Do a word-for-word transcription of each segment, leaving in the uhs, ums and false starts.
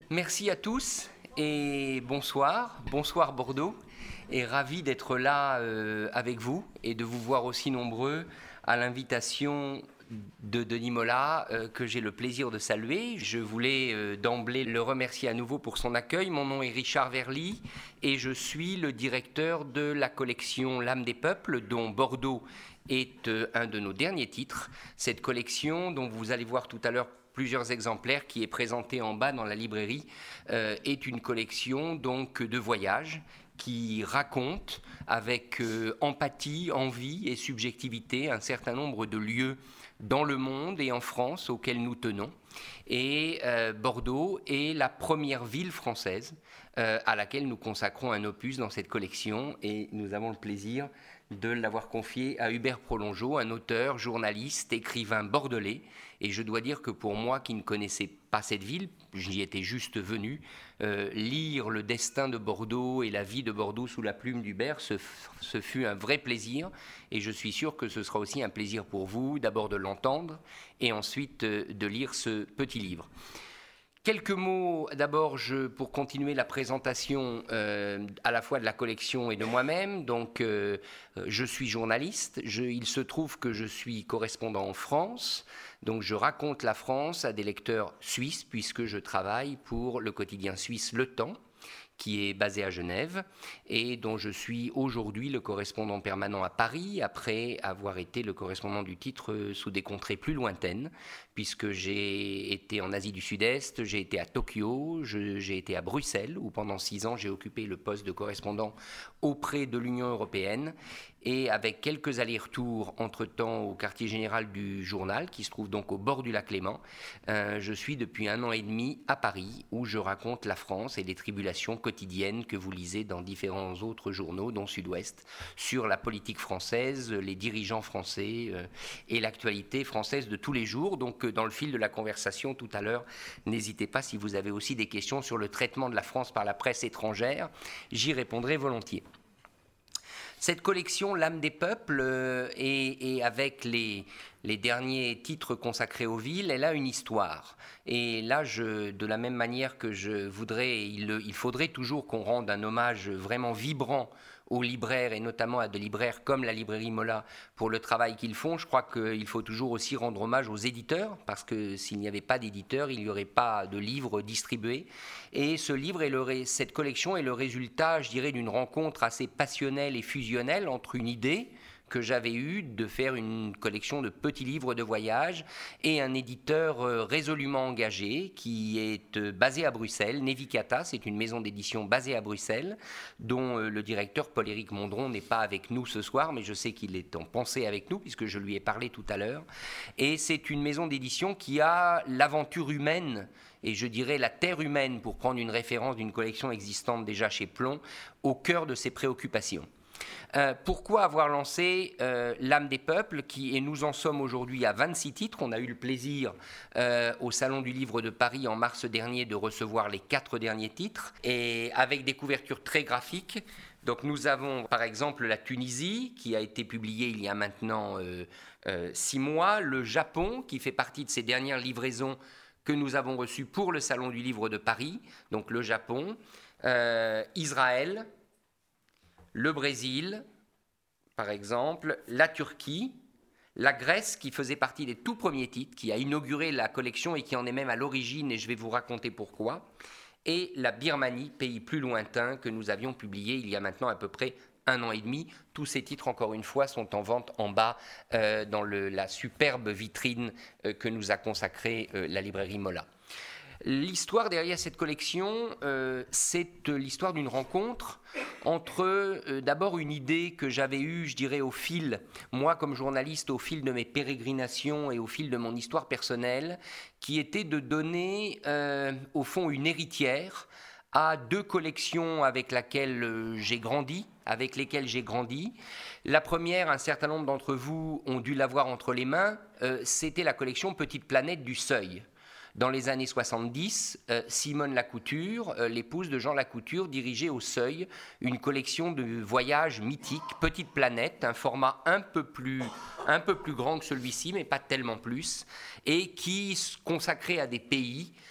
Merci à tous et bonsoir, bonsoir Bordeaux, et ravi d'être là euh, avec vous et de vous voir aussi nombreux à l'invitation de Denis Mola euh, que j'ai le plaisir de saluer. Je voulais euh, d'emblée le remercier à nouveau pour son accueil. Mon nom est Richard Verly et je suis le directeur de la collection L'âme des peuples, dont Bordeaux est euh, un de nos derniers titres. Cette collection, dont vous allez voir tout à l'heure plusieurs exemplaires, qui est présentée en bas dans la librairie, euh, est une collection donc de voyages qui raconte avec euh, empathie, envie et subjectivité un certain nombre de lieux dans le monde et en France auxquels nous tenons. Et euh, Bordeaux est la première ville française euh, à laquelle nous consacrons un opus dans cette collection, et nous avons le plaisir de l'avoir confié à Hubert Prolongeau, un auteur, journaliste, écrivain bordelais. Et je dois dire que pour moi, qui ne connaissais pas cette ville, j'y étais juste venu, euh, lire le destin de Bordeaux et la vie de Bordeaux sous la plume d'Hubert, ce, ce fut un vrai plaisir. Et je suis sûr que ce sera aussi un plaisir pour vous, d'abord de l'entendre et ensuite euh, de lire ce petit livre. Quelques mots d'abord je, pour continuer la présentation euh, à la fois de la collection et de moi-même. Donc, euh, je suis journaliste. Je, il se trouve que je suis correspondant en France. Donc, je raconte la France à des lecteurs suisses puisque je travaille pour le quotidien suisse Le Temps, qui est basé à Genève et dont je suis aujourd'hui le correspondant permanent à Paris, après avoir été le correspondant du titre sous des contrées plus lointaines, puisque j'ai été en Asie du Sud-Est, j'ai été à Tokyo, je, j'ai été à Bruxelles, où pendant six ans j'ai occupé le poste de correspondant auprès de l'Union européenne, et avec quelques allers-retours entre-temps au quartier général du journal, qui se trouve donc au bord du lac Léman, euh, je suis depuis un an et demi à Paris, où je raconte la France et les tribulations quotidiennes que vous lisez dans différents autres journaux, dont Sud-Ouest, sur la politique française, les dirigeants français euh, et l'actualité française de tous les jours. Donc, dans le fil de la conversation tout à l'heure, n'hésitez pas si vous avez aussi des questions sur le traitement de la France par la presse étrangère, j'y répondrai volontiers. Cette collection, L'âme des peuples, euh, et, et avec les, les derniers titres consacrés aux villes, elle a une histoire. Et là, je, de la même manière que je voudrais, il, il faudrait toujours qu'on rende un hommage vraiment vibrant aux libraires, et notamment à des libraires comme la librairie Mola, pour le travail qu'ils font. Je crois qu'il faut toujours aussi rendre hommage aux éditeurs, parce que s'il n'y avait pas d'éditeurs, il n'y aurait pas de livres distribués. Et ce livre, est le, cette collection est le résultat, je dirais, d'une rencontre assez passionnelle et fusionnelle entre une idée que j'avais eue de faire une collection de petits livres de voyage et un éditeur résolument engagé qui est basé à Bruxelles, Nevicata, c'est une maison d'édition basée à Bruxelles, dont le directeur Paul-Éric Mondron n'est pas avec nous ce soir, mais je sais qu'il est en pensée avec nous puisque je lui ai parlé tout à l'heure. Et c'est une maison d'édition qui a l'aventure humaine, et je dirais la terre humaine, pour prendre une référence d'une collection existante déjà chez Plon, au cœur de ses préoccupations. Euh, pourquoi avoir lancé euh, L'âme des peuples, qui, et nous en sommes aujourd'hui à vingt-six titres. On a eu le plaisir euh, au Salon du Livre de Paris en mars dernier de recevoir les quatre derniers titres, et avec des couvertures très graphiques. Donc nous avons par exemple la Tunisie, qui a été publiée il y a maintenant euh, euh, six mois, le Japon, qui fait partie de ces dernières livraisons que nous avons reçues pour le Salon du Livre de Paris, donc le Japon, euh, Israël, le Brésil, par exemple, la Turquie, la Grèce, qui faisait partie des tout premiers titres, qui a inauguré la collection et qui en est même à l'origine, et je vais vous raconter pourquoi, et la Birmanie, pays plus lointain, que nous avions publié il y a maintenant à peu près un an et demi. Tous ces titres, encore une fois, sont en vente en bas euh, dans le, la superbe vitrine euh, que nous a consacrée euh, la librairie Mola. L'histoire derrière cette collection, euh, c'est l'histoire d'une rencontre entre euh, d'abord une idée que j'avais eue, je dirais, au fil, moi comme journaliste, au fil de mes pérégrinations et au fil de mon histoire personnelle, qui était de donner euh, au fond une héritière à deux collections avec lesquelles euh, j'ai grandi, avec lesquelles j'ai grandi. La première, un certain nombre d'entre vous ont dû l'avoir entre les mains, euh, c'était la collection Petite Planète du Seuil. Dans les années soixante-dix, euh, Simone Lacouture, euh, l'épouse de Jean Lacouture, dirigeait au Seuil une collection de voyages mythiques, Petite Planète, un format un peu plus, un peu plus grand que celui-ci, mais pas tellement plus, et qui consacrait à des pays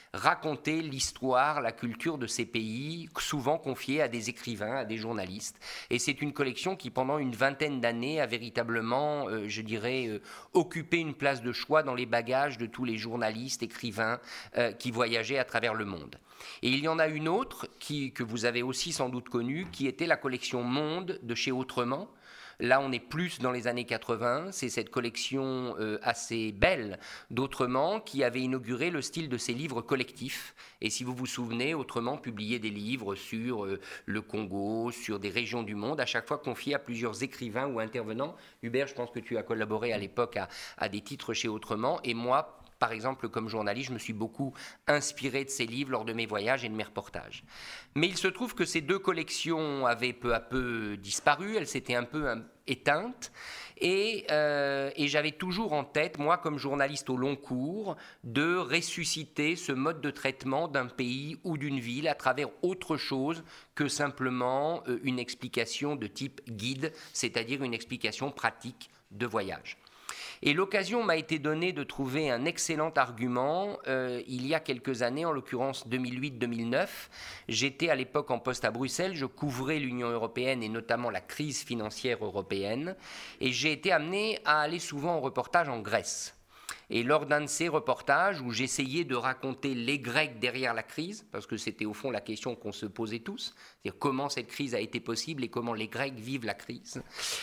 raconter l'histoire, la culture de ces pays, souvent confiée à des écrivains, à des journalistes. Et c'est une collection qui, pendant une vingtaine d'années, a véritablement, euh, je dirais, euh, occupé une place de choix dans les bagages de tous les journalistes, écrivains euh, qui voyageaient à travers le monde. Et il y en a une autre qui, que vous avez aussi sans doute connue, qui était la collection Monde de chez Autrement. Là, on est plus dans les années quatre-vingts. C'est cette collection euh, assez belle d'Autrement qui avait inauguré le style de ces livres collectifs. Et si vous vous souvenez, Autrement publiait des livres sur euh, le Congo, sur des régions du monde, à chaque fois confiés à plusieurs écrivains ou intervenants. Hubert, je pense que tu as collaboré à l'époque à, à des titres chez Autrement. Et moi, par exemple, comme journaliste, je me suis beaucoup inspiré de ces livres lors de mes voyages et de mes reportages. Mais il se trouve que ces deux collections avaient peu à peu disparu, elles s'étaient un peu éteintes, et, euh, et j'avais toujours en tête, moi comme journaliste au long cours, de ressusciter ce mode de traitement d'un pays ou d'une ville à travers autre chose que simplement une explication de type guide, c'est-à-dire une explication pratique de voyage. Et l'occasion m'a été donnée de trouver un excellent argument euh, il y a quelques années, en l'occurrence deux mille huit deux mille neuf. J'étais à l'époque en poste à Bruxelles, je couvrais l'Union européenne et notamment la crise financière européenne, et j'ai été amené à aller souvent en reportage en Grèce. Et lors d'un de ces reportages où j'essayais de raconter les Grecs derrière la crise, parce que c'était au fond la question qu'on se posait tous, c'est-à-dire comment cette crise a été possible et comment les Grecs vivent la crise,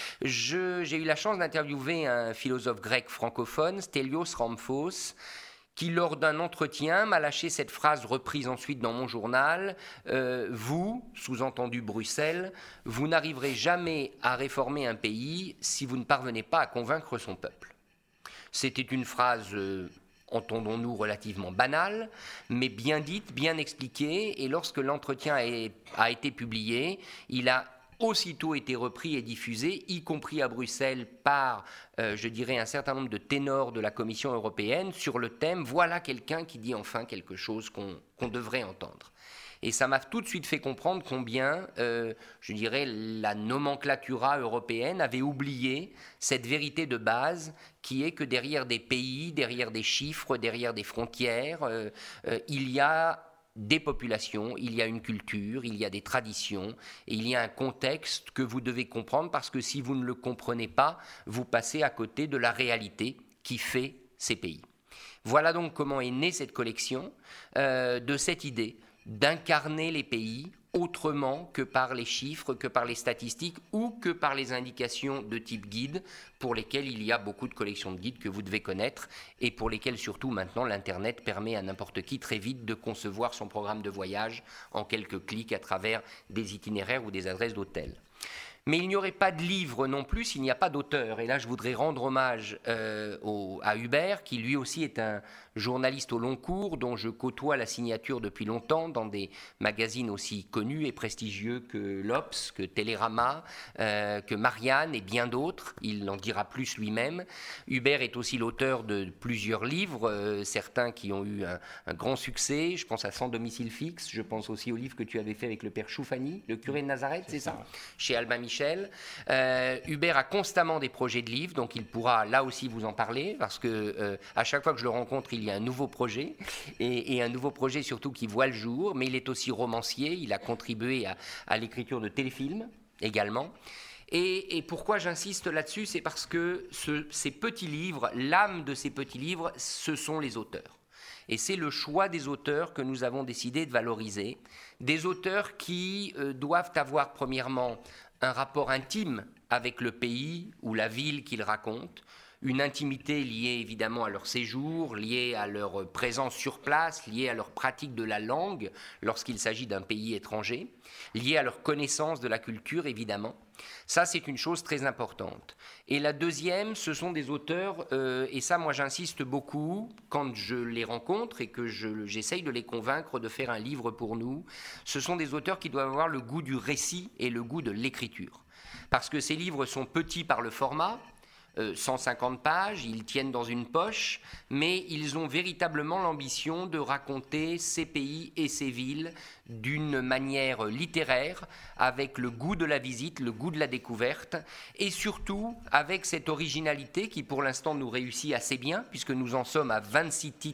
je, j'ai eu la chance d'interviewer un philosophe grec francophone, Stelios Ramphos, qui lors d'un entretien m'a lâché cette phrase reprise ensuite dans mon journal, euh, « Vous, sous-entendu Bruxelles, vous n'arriverez jamais à réformer un pays si vous ne parvenez pas à convaincre son peuple ». C'était une phrase, euh, entendons-nous, relativement banale, mais bien dite, bien expliquée, et lorsque l'entretien a, a été publié, il a aussitôt été repris et diffusé, y compris à Bruxelles, par, euh, je dirais, un certain nombre de ténors de la Commission européenne sur le thème « Voilà quelqu'un qui dit enfin quelque chose qu'on, qu'on devrait entendre ». Et ça m'a tout de suite fait comprendre combien, euh, je dirais, la nomenclatura européenne avait oublié cette vérité de base qui est que derrière des pays, derrière des chiffres, derrière des frontières, euh, euh, il y a des populations, il y a une culture, il y a des traditions, et il y a un contexte que vous devez comprendre parce que si vous ne le comprenez pas, vous passez à côté de la réalité qui fait ces pays. Voilà donc comment est née cette collection, euh, de cette idée d'incarner les pays autrement que par les chiffres, que par les statistiques ou que par les indications de type guide pour lesquelles il y a beaucoup de collections de guides que vous devez connaître et pour lesquelles surtout maintenant l'Internet permet à n'importe qui très vite de concevoir son programme de voyage en quelques clics à travers des itinéraires ou des adresses d'hôtels. Mais il n'y aurait pas de livre non plus s'il n'y a pas d'auteur. Et là, je voudrais rendre hommage euh, au, à Hubert, qui lui aussi est un journaliste au long cours, dont je côtoie la signature depuis longtemps dans des magazines aussi connus et prestigieux que l'Obs, que Télérama, euh, que Marianne et bien d'autres. Il en dira plus lui-même. Hubert est aussi l'auteur de plusieurs livres, euh, certains qui ont eu un, un grand succès. Je pense à Sans domicile fixe, je pense aussi au livre que tu avais fait avec le père Choufani, le curé de Nazareth, c'est, c'est ça, ça chez Albin Michel. Euh, Hubert a constamment des projets de livres, donc il pourra là aussi vous en parler, parce que euh, à chaque fois que je le rencontre, il y a un nouveau projet, et, et un nouveau projet surtout qui voit le jour, mais il est aussi romancier, il a contribué à, à l'écriture de téléfilms également. Et, et pourquoi j'insiste là-dessus, c'est parce que ce, ces petits livres, l'âme de ces petits livres, ce sont les auteurs. Et c'est le choix des auteurs que nous avons décidé de valoriser, des auteurs qui euh, doivent avoir premièrement un rapport intime avec le pays ou la ville qu'ils racontent, une intimité liée évidemment à leur séjour, liée à leur présence sur place, liée à leur pratique de la langue lorsqu'il s'agit d'un pays étranger, liée à leur connaissance de la culture évidemment. Ça, c'est une chose très importante. Et la deuxième, ce sont des auteurs, euh, et ça, moi, j'insiste beaucoup quand je les rencontre et que je, j'essaye de les convaincre de faire un livre pour nous. Ce sont des auteurs qui doivent avoir le goût du récit et le goût de l'écriture. Parce que ces livres sont petits par le format, Euh, cent cinquante pages, ils tiennent dans une poche, mais ils ont véritablement l'ambition de raconter ces pays et ces villes d'une manière littéraire, avec le goût de la visite, le goût de la découverte, et surtout avec cette originalité qui pour l'instant nous réussit assez bien, puisque nous en sommes à vingt-six titres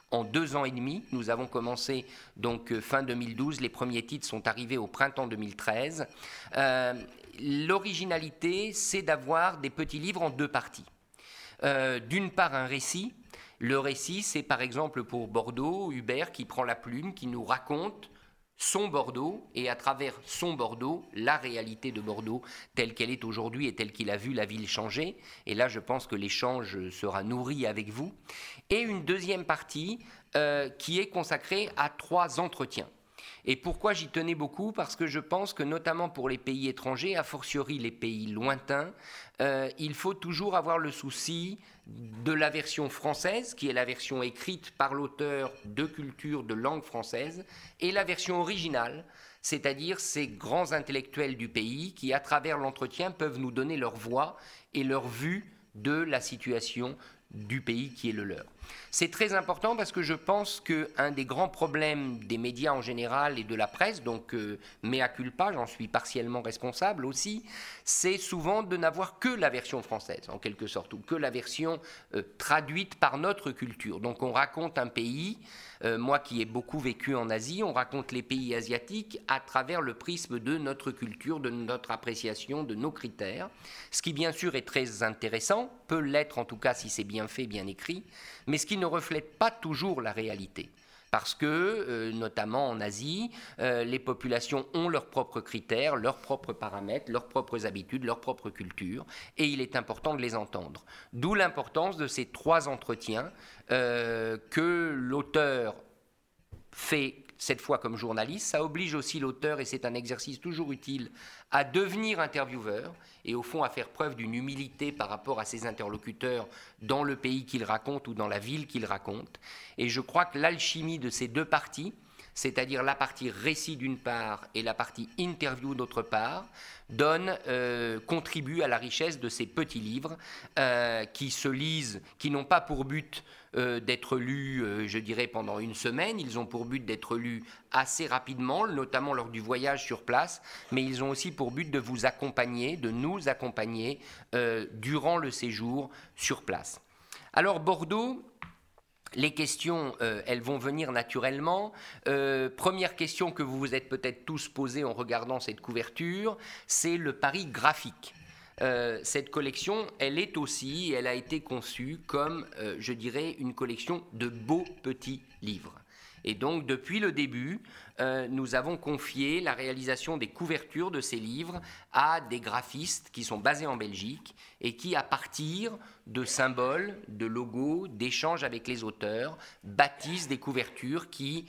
en deux ans et demi. Nous avons commencé donc euh, fin deux mille douze, les premiers titres sont arrivés au printemps deux mille treize. Euh, l'originalité, c'est d'avoir des petits livres en deux parties. Euh, d'une part, un récit. Le récit, c'est par exemple pour Bordeaux, Hubert qui prend la plume, qui nous raconte son Bordeaux, et à travers son Bordeaux, la réalité de Bordeaux telle qu'elle est aujourd'hui et telle qu'il a vu la ville changer. Et là, je pense que l'échange sera nourri avec vous. Et une deuxième partie euh, qui est consacrée à trois entretiens. Et pourquoi j'y tenais beaucoup ? Parce que je pense que notamment pour les pays étrangers, a fortiori les pays lointains, euh, il faut toujours avoir le souci de la version française, qui est la version écrite par l'auteur de culture, de langue française, et la version originale, c'est-à-dire ces grands intellectuels du pays qui, à travers l'entretien, peuvent nous donner leur voix et leur vue de la situation du pays qui est le leur. C'est très important parce que je pense qu'un des grands problèmes des médias en général et de la presse, donc euh, mea culpa, j'en suis partiellement responsable aussi, c'est souvent de n'avoir que la version française, en quelque sorte, ou que la version euh, traduite par notre culture. Donc on raconte un pays, euh, moi qui ai beaucoup vécu en Asie, on raconte les pays asiatiques à travers le prisme de notre culture, de notre appréciation, de nos critères, ce qui bien sûr est très intéressant, peut l'être en tout cas si c'est bien fait, bien écrit, mais ce qui ne reflète pas toujours la réalité. Parce que, euh, notamment en Asie, euh, les populations ont leurs propres critères, leurs propres paramètres, leurs propres habitudes, leur propre culture, et il est important de les entendre. D'où l'importance de ces trois entretiens euh, que l'auteur fait cette fois comme journaliste. Ça oblige aussi l'auteur, et c'est un exercice toujours utile, à devenir intervieweur et au fond à faire preuve d'une humilité par rapport à ses interlocuteurs dans le pays qu'il raconte ou dans la ville qu'il raconte. Et je crois que l'alchimie de ces deux parties, c'est-à-dire la partie récit d'une part et la partie interview d'autre part, donne, euh, contribue à la richesse de ces petits livres euh, qui se lisent, qui n'ont pas pour but euh, d'être lus, euh, je dirais, pendant une semaine. Ils ont pour but d'être lus assez rapidement, notamment lors du voyage sur place, mais ils ont aussi pour but de vous accompagner, de nous accompagner euh, durant le séjour sur place. Alors Bordeaux, les questions, euh, elles vont venir naturellement. Euh, première question que vous vous êtes peut-être tous posée en regardant cette couverture, c'est le pari graphique. Euh, cette collection, elle est aussi, elle a été conçue comme, euh, je dirais, une collection de beaux petits livres. Et donc, depuis le début, euh, nous avons confié la réalisation des couvertures de ces livres à des graphistes qui sont basés en Belgique et qui, à partir de symboles, de logos, d'échanges avec les auteurs, bâtissent des couvertures qui,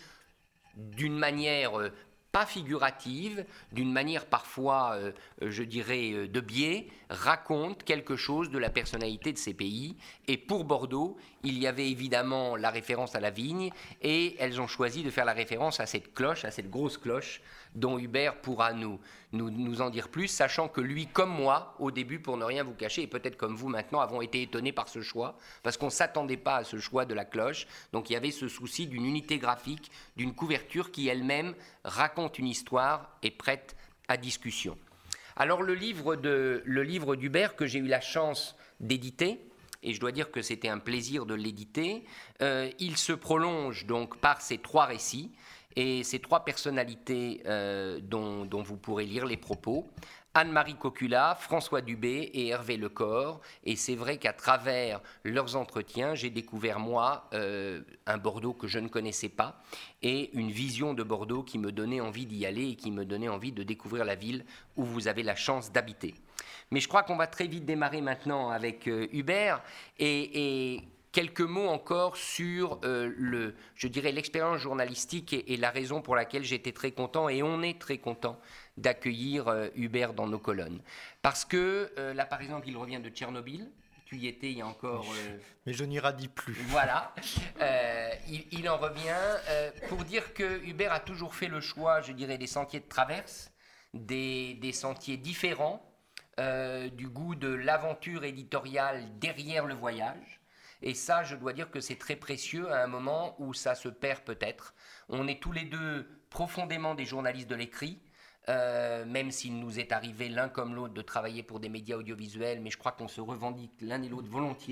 d'une manière euh, pas figurative, d'une manière parfois, euh, je dirais, euh, de biais, racontent quelque chose de la personnalité de ces pays. Et pour Bordeaux, il y avait évidemment la référence à la vigne, et elles ont choisi de faire la référence à cette cloche, à cette grosse cloche, dont Hubert pourra nous, nous, nous en dire plus, sachant que lui, comme moi, au début, pour ne rien vous cacher, et peut-être comme vous maintenant, avons été étonnés par ce choix, parce qu'on ne s'attendait pas à ce choix de la cloche. Donc il y avait ce souci d'une unité graphique, d'une couverture qui elle-même raconte une histoire et prête à discussion. Alors le livre, de, le livre d'Hubert, que j'ai eu la chance d'éditer, et je dois dire que c'était un plaisir de l'éditer, euh, il se prolonge donc par ces trois récits, et ces trois personnalités euh, dont, dont vous pourrez lire les propos, Anne-Marie Cocula, François Dubé et Hervé Lecor. Et c'est vrai qu'à travers leurs entretiens, j'ai découvert, moi, euh, un Bordeaux que je ne connaissais pas et une vision de Bordeaux qui me donnait envie d'y aller et qui me donnait envie de découvrir la ville où vous avez la chance d'habiter. Mais je crois qu'on va très vite démarrer maintenant avec euh, Hubert et... et quelques mots encore sur euh, le, je dirais, l'expérience journalistique et, et la raison pour laquelle j'étais très content, et on est très content d'accueillir euh, Hubert dans nos colonnes. Parce que, euh, là par exemple, il revient de Tchernobyl, tu y étais il y a encore... Euh, Mais je n'y radie plus. Voilà, euh, il, il en revient euh, pour dire que Hubert a toujours fait le choix, je dirais, des sentiers de traverse, des, des sentiers différents, euh, du goût de l'aventure éditoriale derrière le voyage. Et ça, je dois dire que c'est très précieux à un moment où ça se perd peut-être. On est tous les deux profondément des journalistes de l'écrit, euh, même s'il nous est arrivé l'un comme l'autre de travailler pour des médias audiovisuels, mais je crois qu'on se revendique l'un et l'autre volontiers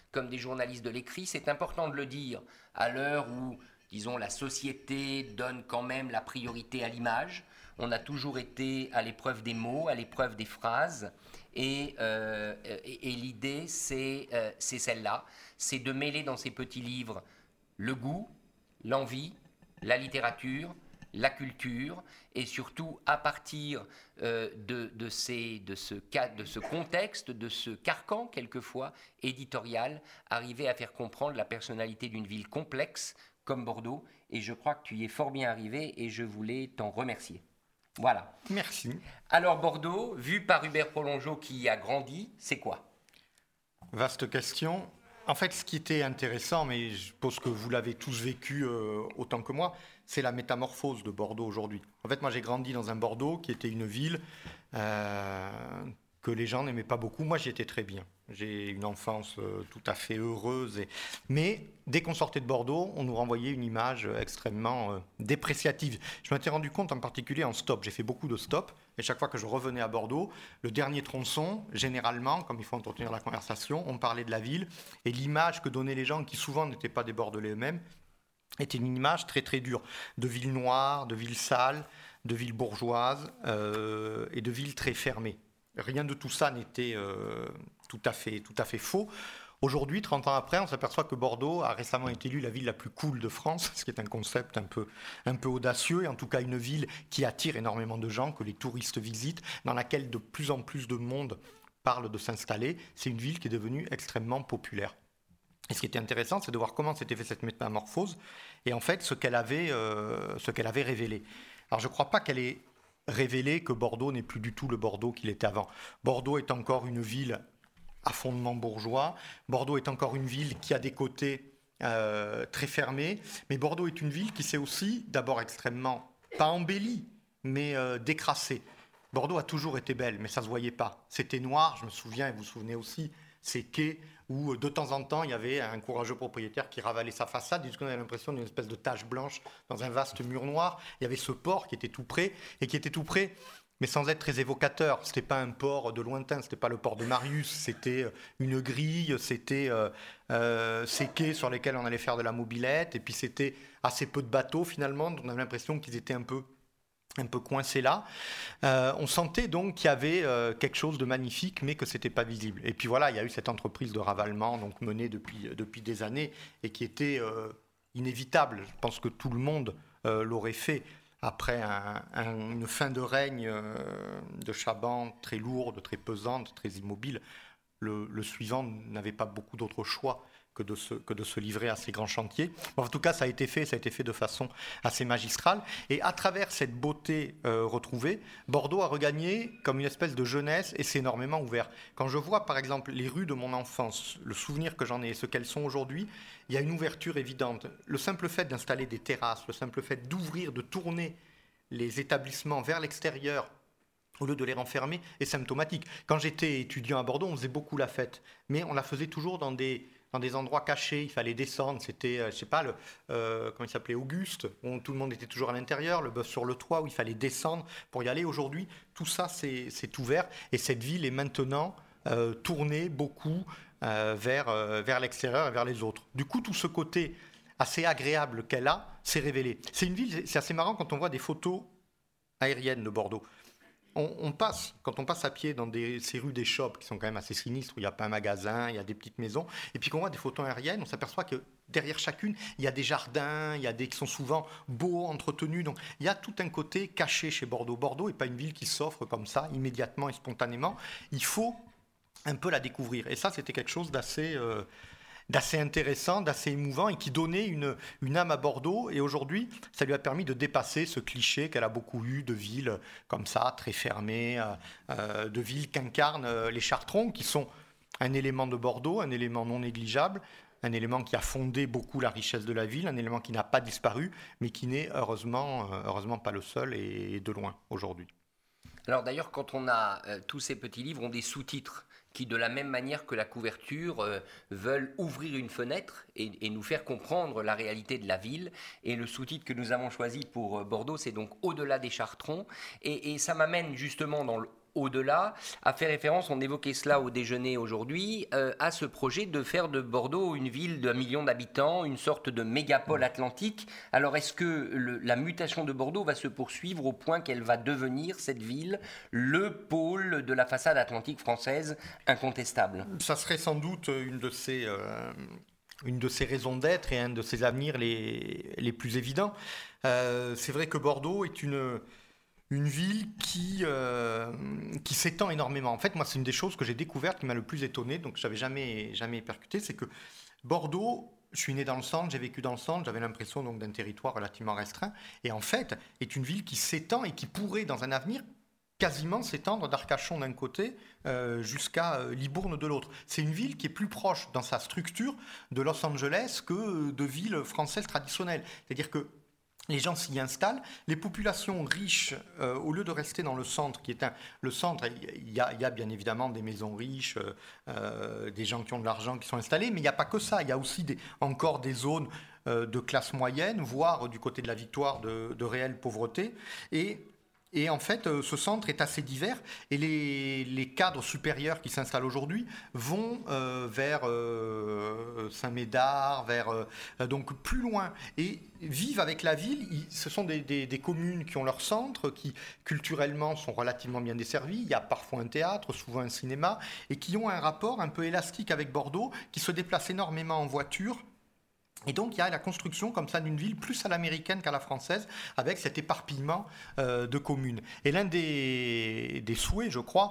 comme des journalistes de l'écrit. C'est important de le dire à l'heure où, disons, la société donne quand même la priorité à l'image. On a toujours été à l'épreuve des mots, à l'épreuve des phrases. Et, euh, et, et l'idée, c'est, euh, c'est celle-là. C'est de mêler dans ces petits livres le goût, l'envie, la littérature, la culture, et surtout à partir euh, de, de, ces, de, ce, de ce contexte, de ce carcan quelquefois éditorial, arriver à faire comprendre la personnalité d'une ville complexe comme Bordeaux, et je crois que tu y es fort bien arrivé, et je voulais t'en remercier. Voilà. Merci. Alors Bordeaux, vu par Hubert Prolongeau qui y a grandi, c'est quoi ? Vaste question. En fait, ce qui était intéressant, mais je pense que vous l'avez tous vécu euh, autant que moi, c'est la métamorphose de Bordeaux aujourd'hui. En fait, moi, j'ai grandi dans un Bordeaux qui était une ville euh, que les gens n'aimaient pas beaucoup. Moi, j'y étais très bien. J'ai une enfance euh, tout à fait heureuse. Et... Mais dès qu'on sortait de Bordeaux, on nous renvoyait une image extrêmement euh, dépréciative. Je m'étais rendu compte en particulier en stop. J'ai fait beaucoup de stops. Et chaque fois que je revenais à Bordeaux, le dernier tronçon, généralement, comme il faut entretenir la conversation, on parlait de la ville. Et l'image que donnaient les gens, qui souvent n'étaient pas des Bordelais eux-mêmes, était une image très très dure. De ville noire, de ville sale, de ville bourgeoise euh, et de ville très fermée. Rien de tout ça n'était euh, tout à fait, tout à fait faux. Aujourd'hui, trente ans après, on s'aperçoit que Bordeaux a récemment été élue la ville la plus cool de France, ce qui est un concept un peu, un peu audacieux, et en tout cas une ville qui attire énormément de gens, que les touristes visitent, dans laquelle de plus en plus de monde parle de s'installer. C'est une ville qui est devenue extrêmement populaire. Et ce qui était intéressant, c'est de voir comment s'était fait cette métamorphose, et en fait, ce qu'elle avait, euh, ce qu'elle avait révélé. Alors, je ne crois pas qu'elle ait révélé que Bordeaux n'est plus du tout le Bordeaux qu'il était avant. Bordeaux est encore une ville à fondement bourgeois. Bordeaux est encore une ville qui a des côtés euh, très fermés. Mais Bordeaux est une ville qui s'est aussi, d'abord extrêmement, pas embellie, mais euh, décrassée. Bordeaux a toujours été belle, mais ça ne se voyait pas. C'était noir, je me souviens, et vous vous souvenez aussi, ces quais où de temps en temps, il y avait un courageux propriétaire qui ravalait sa façade, et on avait l'impression d'une espèce de tache blanche dans un vaste mur noir. Il y avait ce port qui était tout près, et qui était tout près, mais sans être très évocateur. Ce n'était pas un port de lointain, ce n'était pas le port de Marius, c'était une grille, c'était euh, euh, ces quais sur lesquels on allait faire de la mobilette, et puis c'était assez peu de bateaux finalement, on avait l'impression qu'ils étaient un peu... un peu coincé là. Euh, on sentait donc qu'il y avait euh, quelque chose de magnifique, mais que ce n'était pas visible. Et puis voilà, il y a eu cette entreprise de ravalement donc menée depuis, depuis des années et qui était euh, inévitable. Je pense que tout le monde euh, l'aurait fait après un, un, une fin de règne euh, de Chaban très lourde, très pesante, très immobile. Le, le suivant n'avait pas beaucoup d'autres choix que de, se, que de se livrer à ces grands chantiers. Bon, en tout cas, ça a été fait, ça a été fait de façon assez magistrale. Et à travers cette beauté euh, retrouvée, Bordeaux a regagné comme une espèce de jeunesse et s'est énormément ouvert. Quand je vois, par exemple, les rues de mon enfance, le souvenir que j'en ai et ce qu'elles sont aujourd'hui, il y a une ouverture évidente. Le simple fait d'installer des terrasses, le simple fait d'ouvrir, de tourner les établissements vers l'extérieur, au lieu de les renfermer, est symptomatique. Quand j'étais étudiant à Bordeaux, on faisait beaucoup la fête, mais on la faisait toujours dans des... dans des endroits cachés, il fallait descendre, c'était, euh, je sais pas, le, euh, comment il s'appelait, Auguste, où tout le monde était toujours à l'intérieur, le bœuf sur le toit, où il fallait descendre pour y aller. Aujourd'hui, tout ça, c'est, c'est ouvert, et cette ville est maintenant euh, tournée beaucoup euh, vers, euh, vers l'extérieur et vers les autres. Du coup, tout ce côté assez agréable qu'elle a s'est révélé. C'est une ville, c'est assez marrant quand on voit des photos aériennes de Bordeaux. On, on passe, quand on passe à pied dans des, ces rues des shops qui sont quand même assez sinistres, où il n'y a pas un magasin, il y a des petites maisons, et puis qu'on voit des photos aériennes, on s'aperçoit que derrière chacune, il y a des jardins, il y a des qui sont souvent beaux, entretenus. Donc il y a tout un côté caché chez Bordeaux. Bordeaux n'est pas une ville qui s'offre comme ça, immédiatement et spontanément. Il faut un peu la découvrir. Et ça, c'était quelque chose d'assez... Euh, d'assez intéressant, d'assez émouvant et qui donnait une, une âme à Bordeaux. Et aujourd'hui, ça lui a permis de dépasser ce cliché qu'elle a beaucoup eu de villes comme ça, très fermées, euh, de villes qu'incarnent euh, les Chartrons, qui sont un élément de Bordeaux, un élément non négligeable, un élément qui a fondé beaucoup la richesse de la ville, un élément qui n'a pas disparu, mais qui n'est heureusement, euh, heureusement pas le seul et de loin aujourd'hui. Alors d'ailleurs, quand on a euh, tous ces petits livres, ont des sous-titres qui, de la même manière que la couverture, euh, veulent ouvrir une fenêtre et, et nous faire comprendre la réalité de la ville. Et le sous-titre que nous avons choisi pour euh, Bordeaux, c'est donc « Au-delà des Chartrons ». Et, et ça m'amène justement dans le au-delà, a fait référence, on évoquait cela au déjeuner aujourd'hui, euh, à ce projet de faire de Bordeaux une ville d'un million d'habitants, une sorte de mégapole atlantique. Alors est-ce que le, la mutation de Bordeaux va se poursuivre au point qu'elle va devenir, cette ville, le pôle de la façade atlantique française incontestable? Ça serait sans doute une de ces... Euh... une de ses raisons d'être et un de ses avenirs les, les plus évidents. Euh, c'est vrai que Bordeaux est une, une ville qui, euh, qui s'étend énormément. En fait, moi, c'est une des choses que j'ai découvertes qui m'a le plus étonné, donc je n'avais jamais, jamais percuté, c'est que Bordeaux, je suis né dans le centre, j'ai vécu dans le centre, j'avais l'impression donc, d'un territoire relativement restreint, et en fait, est une ville qui s'étend et qui pourrait, dans un avenir, quasiment s'étendre d'Arcachon d'un côté euh, jusqu'à euh, Libourne de l'autre. C'est une ville qui est plus proche dans sa structure de Los Angeles que de villes françaises traditionnelles. C'est-à-dire que les gens s'y installent, les populations riches, euh, au lieu de rester dans le centre, qui est un, le centre, il y, y a bien évidemment des maisons riches, euh, des gens qui ont de l'argent qui sont installés, mais il n'y a pas que ça, il y a aussi des, encore des zones euh, de classe moyenne, voire du côté de la Victoire de, de réelle pauvreté, et Et en fait, ce centre est assez divers et les, les cadres supérieurs qui s'installent aujourd'hui vont euh, vers euh, Saint-Médard, vers euh, donc plus loin et vivent avec la ville. Ce sont des, des, des communes qui ont leur centre, qui culturellement sont relativement bien desservies. Il y a parfois un théâtre, souvent un cinéma, et qui ont un rapport un peu élastique avec Bordeaux, qui se déplacent énormément en voiture. Et donc, il y a la construction comme ça d'une ville plus à l'américaine qu'à la française, avec cet éparpillement euh, de communes. Et l'un des, des souhaits, je crois,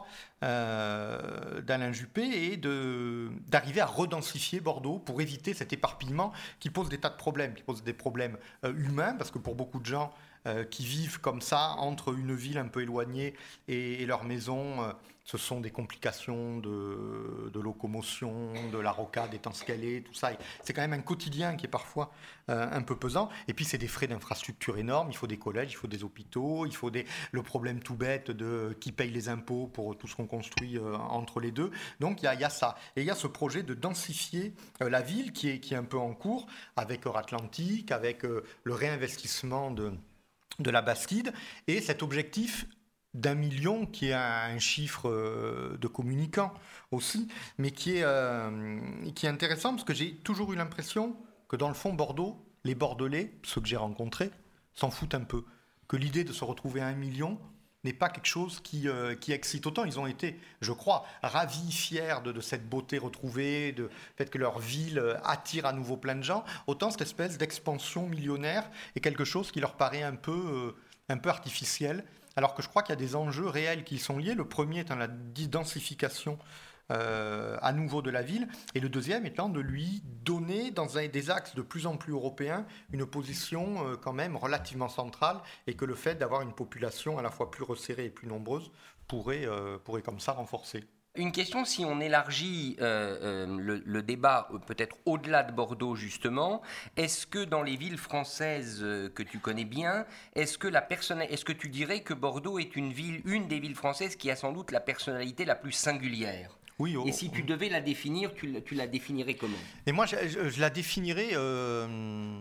euh, d'Alain Juppé est de, d'arriver à redensifier Bordeaux pour éviter cet éparpillement qui pose des tas de problèmes, qui pose des problèmes euh, humains, parce que pour beaucoup de gens euh, qui vivent comme ça, entre une ville un peu éloignée et, et leur maison, euh, ce sont des complications de, de locomotion, de la rocade étant ce qu'elle est, tout ça. C'est quand même un quotidien qui est parfois euh, un peu pesant. Et puis, c'est des frais d'infrastructure énormes. Il faut des collèges, il faut des hôpitaux, il faut des, le problème tout bête de qui paye les impôts pour tout ce qu'on construit euh, entre les deux. Donc, il y a, il y a ça. Et il y a ce projet de densifier euh, la ville qui est, qui est un peu en cours avec Euratlantique, avec euh, le réinvestissement de, de la Bastide. Et cet objectif d'un million, qui est un chiffre de communicants aussi, mais qui est, euh, qui est intéressant parce que j'ai toujours eu l'impression que dans le fond, Bordeaux, les Bordelais, ceux que j'ai rencontrés, s'en foutent un peu. Que l'idée de se retrouver à un million n'est pas quelque chose qui, euh, qui excite. Autant ils ont été, je crois, ravis, fiers de, de cette beauté retrouvée, du fait que leur ville attire à nouveau plein de gens, autant cette espèce d'expansion millionnaire est quelque chose qui leur paraît un peu, euh, un peu artificiel. Alors que je crois qu'il y a des enjeux réels qui y sont liés. Le premier étant la densification euh, à nouveau de la ville, et le deuxième étant de lui donner, dans un, des axes de plus en plus européens, une position euh, quand même relativement centrale, et que le fait d'avoir une population à la fois plus resserrée et plus nombreuse pourrait, euh, pourrait comme ça renforcer. Une question, si on élargit euh, euh, le, le débat peut-être au-delà de Bordeaux justement, est-ce que dans les villes françaises euh, que tu connais bien, est-ce que, la personne, est-ce que tu dirais que Bordeaux est une ville, une des villes françaises qui a sans doute la personnalité la plus singulière ? Oui, oh, et si tu devais la définir, tu, tu la définirais comment ? Et moi, je, je, je la définirais euh,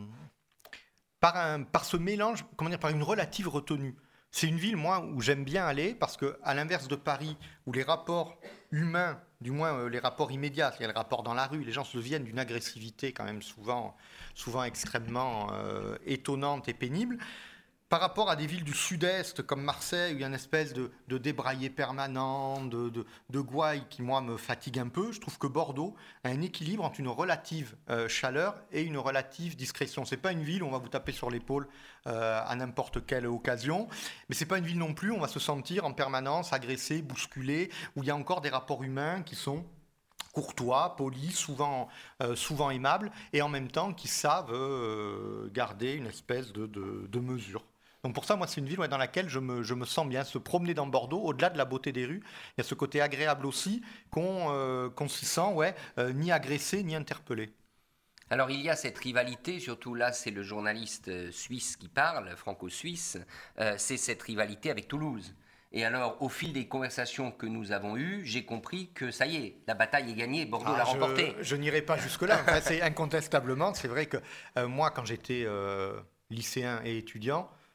par, un, par ce mélange, comment dire, par une relative retenue. C'est une ville, moi, où j'aime bien aller, parce qu'à l'inverse de Paris, où les rapports humains, du moins euh, les rapports immédiats, c'est-à-dire les rapports dans la rue, les gens se souviennent d'une agressivité quand même souvent, souvent extrêmement euh, étonnante et pénible. Par rapport à des villes du sud-est comme Marseille, où il y a une espèce de, de débraillé permanent, de, de, de gouaille qui, moi, me fatigue un peu, je trouve que Bordeaux a un équilibre entre une relative euh, chaleur et une relative discrétion. Ce n'est pas une ville où on va vous taper sur l'épaule euh, à n'importe quelle occasion, mais ce n'est pas une ville non plus où on va se sentir en permanence agressé, bousculé, où il y a encore des rapports humains qui sont courtois, polis, souvent, euh, souvent aimables, et en même temps qui savent euh, garder une espèce de, de, de mesure. Donc pour ça, moi, c'est une ville ouais, dans laquelle je me, je me sens bien. Se promener dans Bordeaux, au-delà de la beauté des rues, il y a ce côté agréable aussi qu'on, euh, qu'on s'y sent ouais, euh, ni agressé, ni interpellé. Alors il y a cette rivalité, surtout là c'est le journaliste suisse qui parle, franco-suisse, euh, c'est cette rivalité avec Toulouse. Et alors, au fil des conversations que nous avons eues, j'ai compris que ça y est, la bataille est gagnée, Bordeaux ah, l'a remportée. Je, je n'irai pas jusque-là. Enfin, c'est incontestablement, c'est vrai que euh, moi, quand j'étais euh, lycéen et étudiant,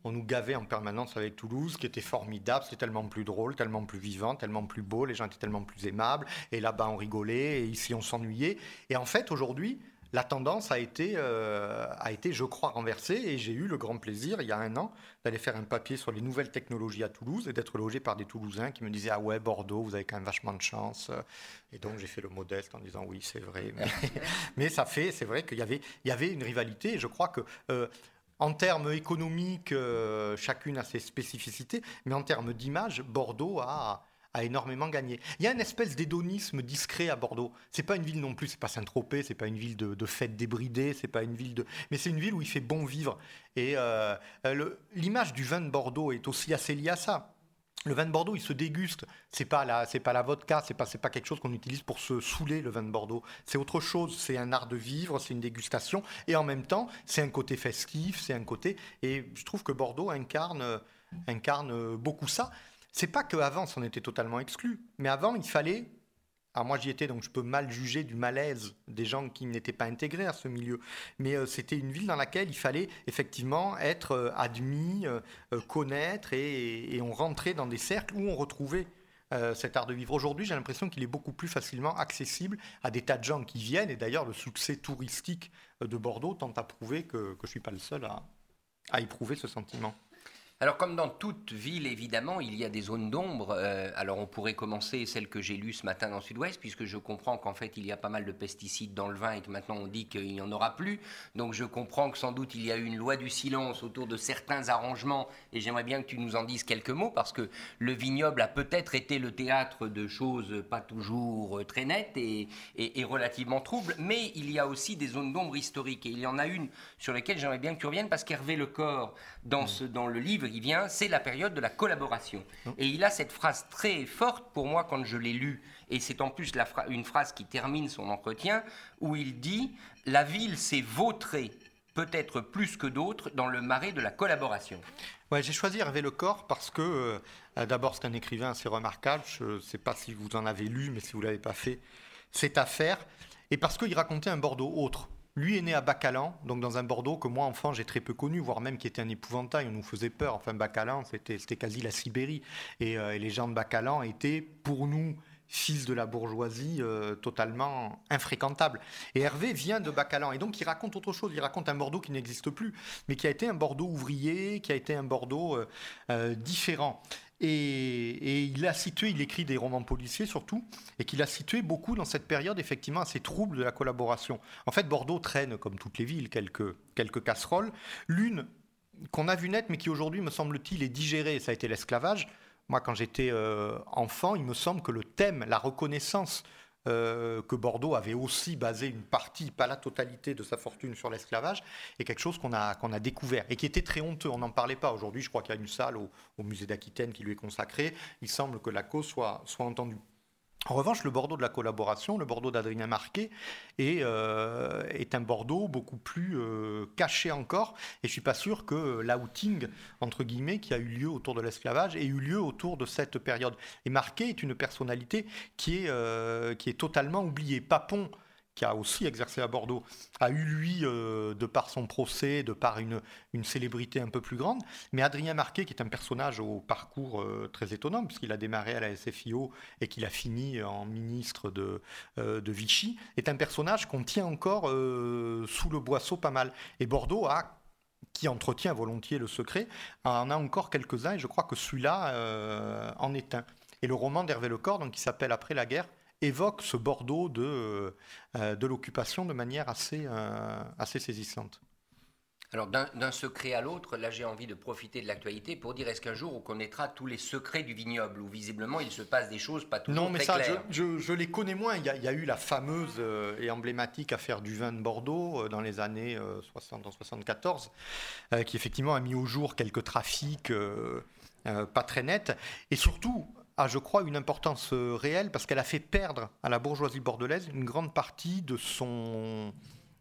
on nous gavait en permanence avec Toulouse, qui était formidable, c'était tellement plus drôle, tellement plus vivant, tellement plus beau, les gens étaient tellement plus aimables, et là-bas on rigolait, et ici on s'ennuyait. Et en fait, aujourd'hui, la tendance a été, euh, a été, je crois, renversée, et j'ai eu le grand plaisir, il y a un an, d'aller faire un papier sur les nouvelles technologies à Toulouse, et d'être logé par des Toulousains qui me disaient « Ah ouais, Bordeaux, vous avez quand même vachement de chance ». Et donc j'ai fait le modeste en disant « Oui, c'est vrai ». Mais, mais ça fait, c'est vrai qu'il y avait, il y avait une rivalité, et je crois que... Euh, En termes économiques, euh, chacune a ses spécificités, mais en termes d'image, Bordeaux a, a énormément gagné. Il y a une espèce d'hédonisme discret à Bordeaux. C'est pas une ville non plus, c'est pas Saint-Tropez, c'est pas une ville de, de fêtes débridées, c'est pas une ville de, mais c'est une ville où il fait bon vivre. Et euh, le, l'image du vin de Bordeaux est aussi assez liée à ça. Le vin de Bordeaux, il se déguste. C'est pas la, c'est pas la vodka, c'est pas, c'est pas quelque chose qu'on utilise pour se saouler, le vin de Bordeaux. C'est autre chose. C'est un art de vivre, c'est une dégustation, et en même temps, c'est un côté festif, c'est un côté. Et je trouve que Bordeaux incarne, incarne beaucoup ça. C'est pas qu'avant, on était totalement exclus, mais avant, il fallait. Alors moi j'y étais, donc je peux mal juger du malaise des gens qui n'étaient pas intégrés à ce milieu. Mais euh, c'était une ville dans laquelle il fallait effectivement être euh, admis, euh, connaître, et, et on rentrait dans des cercles où on retrouvait euh, cet art de vivre. Aujourd'hui, j'ai l'impression qu'il est beaucoup plus facilement accessible à des tas de gens qui viennent. Et d'ailleurs, le succès touristique de Bordeaux tente à prouver que, que je ne suis pas le seul à, à éprouver ce sentiment. Alors, comme dans toute ville, évidemment, il y a des zones d'ombre. Euh, alors, on pourrait commencer celle que j'ai lue ce matin dans Sud-Ouest, puisque je comprends qu'en fait, il y a pas mal de pesticides dans le vin et que maintenant, on dit qu'il n'y en aura plus. Donc, je comprends que sans doute, il y a eu une loi du silence autour de certains arrangements. Et j'aimerais bien que tu nous en dises quelques mots, parce que le vignoble a peut-être été le théâtre de choses pas toujours très nettes et, et, et relativement troubles. Mais il y a aussi des zones d'ombre historiques. Et il y en a une sur laquelle j'aimerais bien que tu reviennes, parce qu'Hervé Lecor, dans, ce, dans le livre, il vient, c'est la période de la collaboration. Et il a cette phrase très forte pour moi quand je l'ai lue, et c'est en plus la fra- une phrase qui termine son entretien, où il dit « La ville s'est vautrée, peut-être plus que d'autres, dans le marais de la collaboration ». Ouais, j'ai choisi Hervé Lecor parce que, euh, d'abord, c'est un écrivain assez remarquable. Je ne sais pas si vous en avez lu, mais si vous ne l'avez pas fait, c'est à faire. Et parce qu'il racontait un Bordeaux autre. Lui est né à Bacalan, donc dans un Bordeaux que moi, enfant, j'ai très peu connu, voire même qui était un épouvantail, on nous faisait peur. Enfin, Bacalan, c'était, c'était quasi la Sibérie. Et, euh, et les gens de Bacalan étaient, pour nous, fils de la bourgeoisie, euh, totalement infréquentables. Et Hervé vient de Bacalan, et donc il raconte autre chose. Il raconte un Bordeaux qui n'existe plus, mais qui a été un Bordeaux ouvrier, qui a été un Bordeaux euh, euh, différent. Et, et il a situé, il écrit des romans policiers surtout, et qu'il a situé beaucoup dans cette période effectivement assez trouble de la collaboration. En fait, Bordeaux traîne, comme toutes les villes, quelques, quelques casseroles. L'une qu'on a vue naître, mais qui aujourd'hui, me semble-t-il, est digérée, ça a été l'esclavage. Moi, quand j'étais euh, enfant, il me semble que le thème, la reconnaissance Euh, que Bordeaux avait aussi basé une partie, pas la totalité de sa fortune sur l'esclavage, est quelque chose qu'on a, qu'on a découvert et qui était très honteux. On n'en parlait pas. Aujourd'hui, je crois qu'il y a une salle au, au musée d'Aquitaine qui lui est consacrée. Il semble que la cause soit, soit entendue. En revanche, le Bordeaux de la collaboration, le Bordeaux d'Adrien Marquet, est, euh, est un Bordeaux beaucoup plus euh, caché encore. Et je ne suis pas sûr que l'outing, entre guillemets, qui a eu lieu autour de l'esclavage, ait eu lieu autour de cette période. Et Marquet est une personnalité qui est, euh, qui est totalement oubliée. Papon, qui a aussi exercé à Bordeaux, a eu, lui, euh, de par son procès, de par une, une célébrité un peu plus grande. Mais Adrien Marquet, qui est un personnage au parcours euh, très étonnant, puisqu'il a démarré à la S F I O et qu'il a fini en ministre de, euh, de Vichy, est un personnage qu'on tient encore euh, sous le boisseau pas mal. Et Bordeaux a... qui entretient volontiers le secret, en a encore quelques-uns, et je crois que celui-là euh, en est un. Et le roman d'Hervé Lecor, donc, qui s'appelle « Après la guerre », évoque ce Bordeaux de, euh, de l'occupation de manière assez, euh, assez saisissante. Alors, d'un, d'un secret à l'autre, là, j'ai envie de profiter de l'actualité pour dire, est-ce qu'un jour, on connaîtra tous les secrets du vignoble, où visiblement, il se passe des choses pas toujours non, mais très ça, claires. Je, je, je les connais moins. Il y a, il y a eu la fameuse euh, et emblématique affaire du vin de Bordeaux euh, dans les années euh, soixante, en soixante-quatorze, euh, qui effectivement a mis au jour quelques trafics euh, euh, pas très nets. Et surtout... a, je crois, une importance réelle parce qu'elle a fait perdre à la bourgeoisie bordelaise une grande partie de son,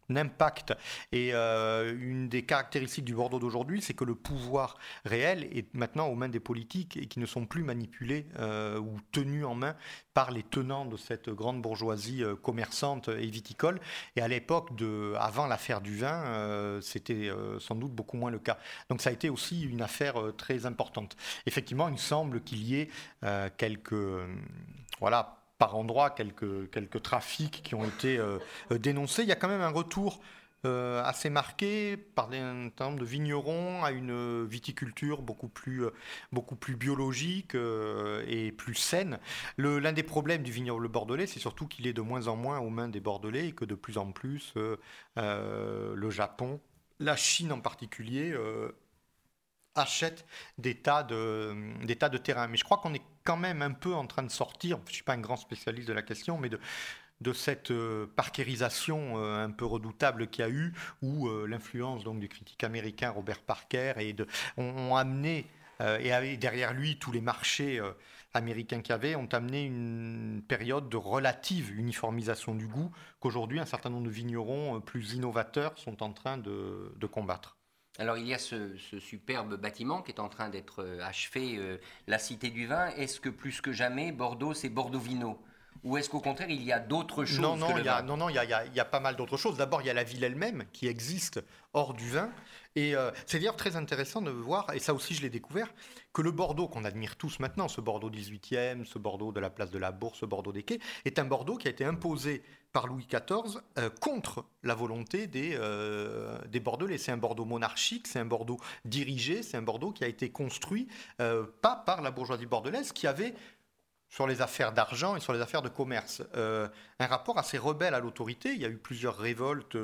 impact. Et euh, une des caractéristiques du Bordeaux d'aujourd'hui, c'est que le pouvoir réel est maintenant aux mains des politiques et qui ne sont plus manipulés euh, ou tenus en main par les tenants de cette grande bourgeoisie euh, commerçante et viticole. Et à l'époque, de, avant l'affaire du vin, euh, c'était euh, sans doute beaucoup moins le cas. Donc ça a été aussi une affaire euh, très importante. Effectivement, il semble qu'il y ait euh, quelques... Euh, voilà, par endroits, quelques, quelques trafics qui ont été euh, dénoncés. Il y a quand même un retour euh, assez marqué par un certain nombre de vignerons à une viticulture beaucoup plus, beaucoup plus biologique euh, et plus saine. Le, l'un des problèmes du vignoble bordelais, c'est surtout qu'il est de moins en moins aux mains des Bordelais et que de plus en plus euh, euh, le Japon, la Chine en particulier, euh, achètent des tas, de, des tas de terrains. Mais je crois qu'on est quand même un peu en train de sortir, je ne suis pas un grand spécialiste de la question, mais de, de cette euh, parkérisation euh, un peu redoutable qu'il y a eu, où euh, l'influence donc, du critique américain Robert Parker et de, ont, ont amené, euh, et avec, derrière lui tous les marchés euh, américains qu'il y avait, ont amené une période de relative uniformisation du goût qu'aujourd'hui un certain nombre de vignerons euh, plus innovateurs sont en train de, de combattre. Alors il y a ce, ce superbe bâtiment qui est en train d'être achevé, euh, la Cité du Vin. Est-ce que plus que jamais, Bordeaux, c'est Bordeaux Vino ? Ou est-ce qu'au contraire, il y a d'autres choses non, non, que le il y a, vin ? Non, non, il y a, il y a, il y a pas mal d'autres choses. D'abord, il y a la ville elle-même qui existe hors du vin. Et euh, c'est d'ailleurs très intéressant de voir, et ça aussi je l'ai découvert, que le Bordeaux qu'on admire tous maintenant, ce Bordeaux dix-huitième, ce Bordeaux de la place de la Bourse, ce Bordeaux des Quais, est un Bordeaux qui a été imposé par Louis quatorze euh, contre la volonté des, euh, des Bordelais. C'est un Bordeaux monarchique, c'est un Bordeaux dirigé, c'est un Bordeaux qui a été construit euh, pas par la bourgeoisie bordelaise, qui avait, sur les affaires d'argent et sur les affaires de commerce, euh, un rapport assez rebelle à l'autorité. Il y a eu plusieurs révoltes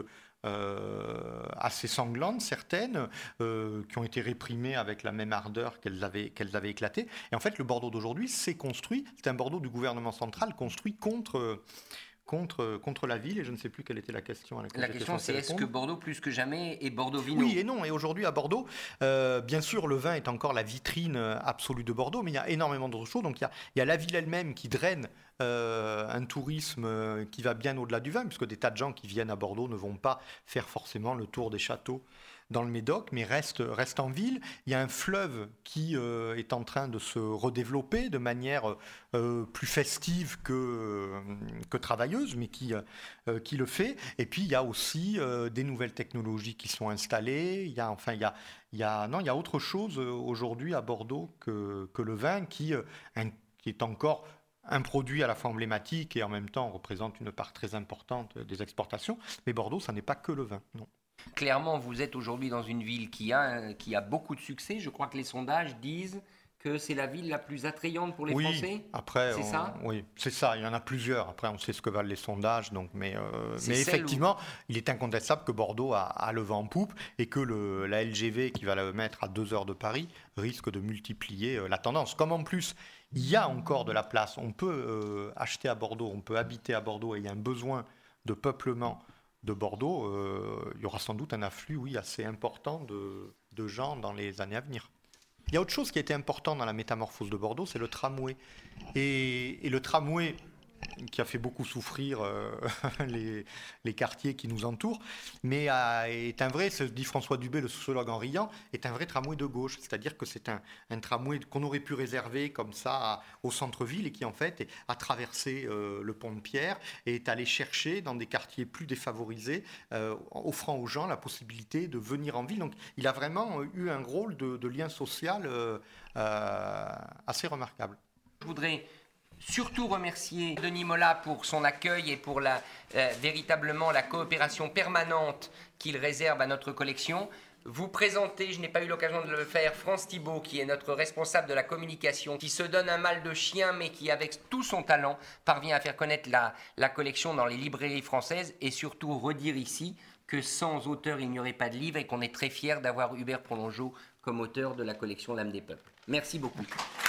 euh, assez sanglantes, certaines, euh, qui ont été réprimées avec la même ardeur qu'elles avaient, qu'elles avaient éclaté. Et en fait, le Bordeaux d'aujourd'hui s'est construit, c'est un Bordeaux du gouvernement central construit contre... Euh, Contre, contre la ville, et je ne sais plus quelle était la question à laquelle La question, c'est est-ce que Bordeaux, plus que jamais, est Bordeaux Vino ? Oui et non. Et aujourd'hui, à Bordeaux, euh, bien sûr, le vin est encore la vitrine absolue de Bordeaux, mais il y a énormément d'autres choses. Donc, il y a, il y a la ville elle-même qui draine euh, un tourisme qui va bien au-delà du vin, puisque des tas de gens qui viennent à Bordeaux ne vont pas faire forcément le tour des châteaux dans le Médoc, mais reste, reste en ville. Il y a un fleuve qui euh, est en train de se redévelopper de manière euh, plus festive que, euh, que travailleuse, mais qui, euh, qui le fait. Et puis, il y a aussi euh, des nouvelles technologies qui sont installées. Il y a, enfin, il y a, il y a, non, il y a autre chose aujourd'hui à Bordeaux que, que le vin qui, euh, un, qui est encore un produit à la fois emblématique et en même temps représente une part très importante des exportations. Mais Bordeaux, ça n'est pas que le vin, non. Clairement, vous êtes aujourd'hui dans une ville qui a, qui a beaucoup de succès. Je crois que les sondages disent que c'est la ville la plus attrayante pour les oui, Français. Après, c'est on, ça Oui, c'est ça. Il y en a plusieurs. Après, on sait ce que valent les sondages. Donc, mais euh, mais effectivement, où... il est incontestable que Bordeaux a, a le vent en poupe et que le, la L G V qui va le mettre à deux heures de Paris risque de multiplier euh, la tendance. Comme en plus, il y a encore de la place. On peut euh, acheter à Bordeaux, on peut habiter à Bordeaux et il y a un besoin de peuplement de Bordeaux, euh, il y aura sans doute un afflux, oui, assez important de, de gens dans les années à venir. Il y a autre chose qui a été important dans la métamorphose de Bordeaux, c'est le tramway. Et, et le tramway, qui a fait beaucoup souffrir euh, les, les quartiers qui nous entourent, mais euh, est un vrai, ce dit François Dubé, le sociologue en riant, est un vrai tramway de gauche. C'est-à-dire que c'est un, un tramway qu'on aurait pu réserver comme ça à, au centre-ville et qui en fait a traversé euh, le pont de Pierre et est allé chercher dans des quartiers plus défavorisés, euh, offrant aux gens la possibilité de venir en ville. Donc il a vraiment eu un rôle de, de lien social euh, euh, assez remarquable. Je voudrais surtout remercier Denis Mola pour son accueil et pour la, euh, véritablement la coopération permanente qu'il réserve à notre collection. Vous présenter, je n'ai pas eu l'occasion de le faire, France Thibault, qui est notre responsable de la communication, qui se donne un mal de chien, mais qui, avec tout son talent, parvient à faire connaître la, la collection dans les librairies françaises, et surtout redire ici que sans auteur, il n'y aurait pas de livre, et qu'on est très fiers d'avoir Hubert Prolongeau comme auteur de la collection L'âme des peuples. Merci beaucoup.